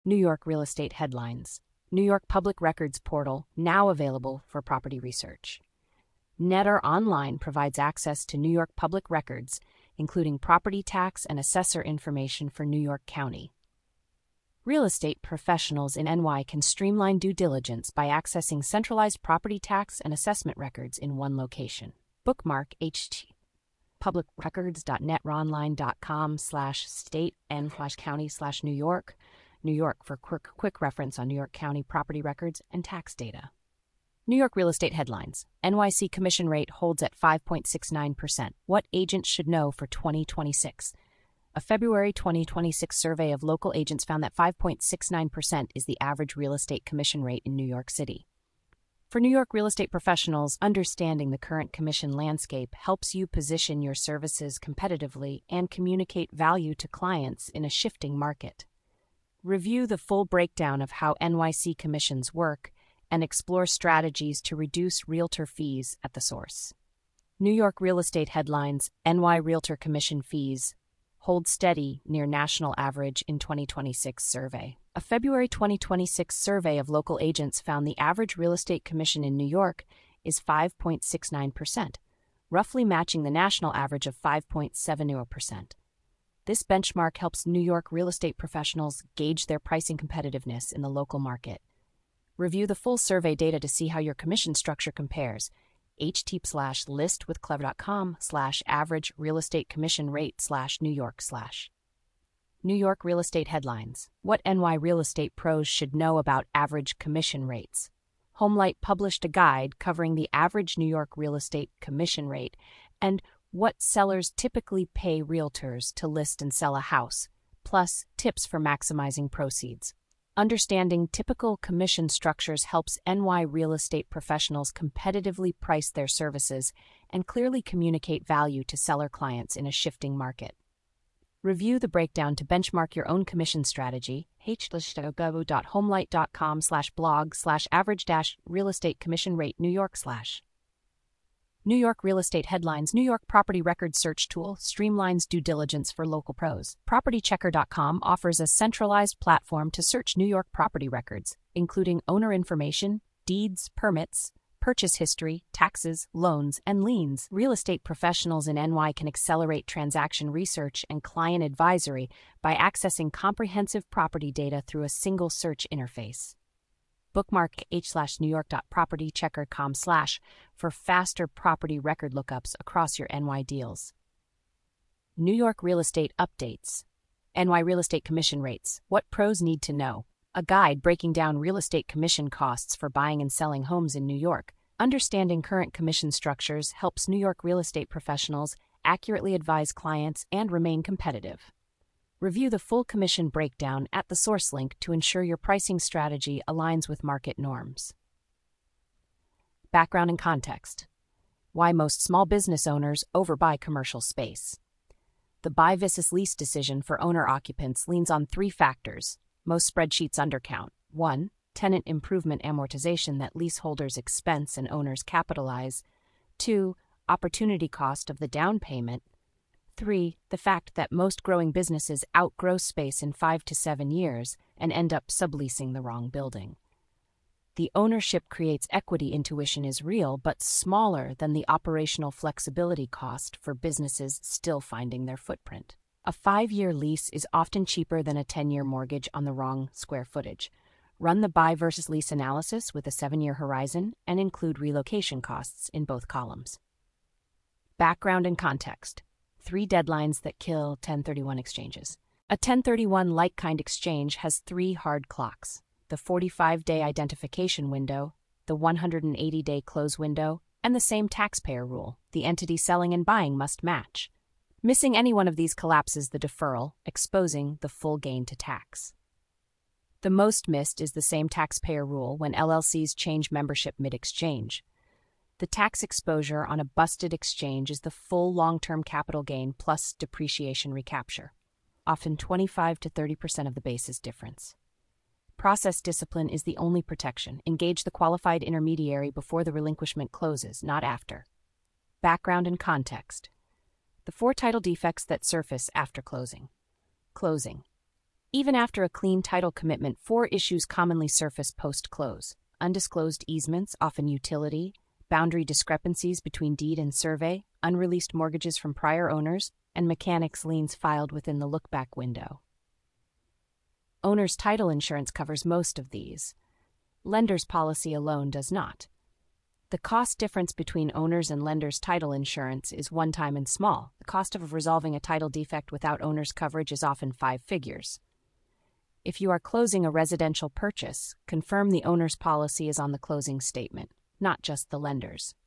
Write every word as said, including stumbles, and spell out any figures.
New York real estate headlines. New York Public Records Portal, now available for property research. Netter Online provides access to New York public records, including property tax and assessor information for New York County. Real estate professionals in N Y can streamline due diligence by accessing centralized property tax and assessment records in one location. Bookmark H T publicrecords.netteronline.com slash state and slash county slash New York, New York for quick, quick reference on New York County property records and tax data. New York real estate headlines. N Y C commission rate holds at five point six nine percent. What agents should know for twenty twenty-six. A February twenty twenty-six survey of local agents found that five point six nine percent is the average real estate commission rate in New York City. For New York real estate professionals, understanding the current commission landscape helps you position your services competitively and communicate value to clients in a shifting market. Review the full breakdown of how N Y C commissions work and explore strategies to reduce realtor fees at the source. New York real estate headlines. N Y Realtor commission fees hold steady near national average in twenty twenty-six survey. A February twenty twenty-six survey of local agents found the average real estate commission in New York is five point six nine percent, roughly matching the national average of five point seven zero percent. This benchmark helps New York real estate professionals gauge their pricing competitiveness in the local market. Review the full survey data to see how your commission structure compares. H-T-P slash list with clever.com slash average real estate commission rate slash New York slash. New York real estate headlines. What N Y real estate pros should know about average commission rates. HomeLight published a guide covering the average New York real estate commission rate and what sellers typically pay realtors to list and sell a house, plus tips for maximizing proceeds. Understanding typical commission structures helps N Y real estate professionals competitively price their services and clearly communicate value to seller clients in a shifting market. Review the breakdown to benchmark your own commission strategy. h.homelight.com slash blog slash average dash real estate commission rate New York slash. New York real estate headlines. New York property record search tool streamlines due diligence for local pros. property checker dot com offers a centralized platform to search New York property records, including owner information, deeds, permits, purchase history, taxes, loans, and liens. Real estate professionals in N Y can accelerate transaction research and client advisory by accessing comprehensive property data through a single search interface. Bookmark h slash New York dot property checker dot com slash for faster property record lookups across your N Y deals. New York real estate updates. N Y real estate commission rates. What pros need to know. A guide breaking down real estate commission costs for buying and selling homes in New York. Understanding current commission structures helps New York real estate professionals accurately advise clients and remain competitive. Review the full commission breakdown at the source link to ensure your pricing strategy aligns with market norms. Background and context. Why most small business owners overbuy commercial space. The buy versus lease decision for owner-occupants leans on three factors. Most spreadsheets undercount. one. Tenant improvement amortization that leaseholders expense and owners capitalize. two. Opportunity cost of the down payment. three. The fact that most growing businesses outgrow space in five to seven years and end up subleasing the wrong building. The ownership creates equity intuition is real but smaller than the operational flexibility cost for businesses still finding their footprint. A five-year lease is often cheaper than a ten-year mortgage on the wrong square footage. Run the buy versus lease analysis with a seven-year horizon and include relocation costs in both columns. Background and context. Three deadlines that kill ten thirty-one exchanges. A ten thirty-one like-kind exchange has three hard clocks: the forty-five day identification window, the one hundred eighty day close window, and the same taxpayer rule: the entity selling and buying must match. Missing any one of these collapses the deferral, exposing the full gain to tax. The most missed is the same taxpayer rule when L L Cs change membership mid-exchange. The tax exposure on a busted exchange is the full long-term capital gain plus depreciation recapture, often twenty-five to thirty percent of the basis difference. Process discipline is the only protection. Engage the qualified intermediary before the relinquishment closes, not after. Background and context. The four title defects that surface after closing. Closing. Even after a clean title commitment, four issues commonly surface post-close: undisclosed easements, often utility, boundary discrepancies between deed and survey, unreleased mortgages from prior owners, and mechanics liens filed within the look-back window. Owner's title insurance covers most of these. Lender's policy alone does not. The cost difference between owner's and lender's title insurance is one-time and small. The cost of resolving a title defect without owner's coverage is often five figures. If you are closing a residential purchase, confirm the owner's policy is on the closing statement, not just the lender's.